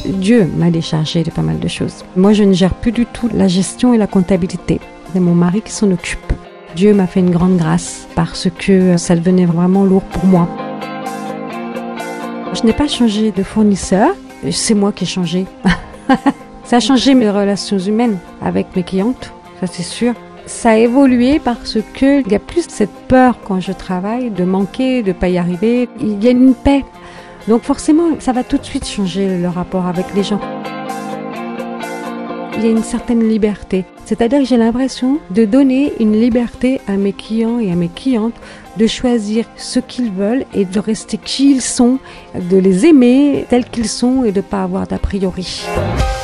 Dieu m'a déchargée de pas mal de choses. Moi, je ne gère plus du tout la gestion et la comptabilité. C'est mon mari qui s'en occupe. Dieu m'a fait une grande grâce parce que ça devenait vraiment lourd pour moi. Je n'ai pas changé de fournisseur, c'est moi qui ai changé. Ça a changé mes relations humaines avec mes clientes, ça c'est sûr. Ça a évolué parce qu'il y a plus cette peur quand je travaille de manquer, de ne pas y arriver. Il y a une paix. Donc forcément, ça va tout de suite changer le rapport avec les gens. Il y a une certaine liberté. C'est-à-dire que j'ai l'impression de donner une liberté à mes clients et à mes clientes de choisir ce qu'ils veulent et de rester qui ils sont, de les aimer tels qu'ils sont et de ne pas avoir d'a priori.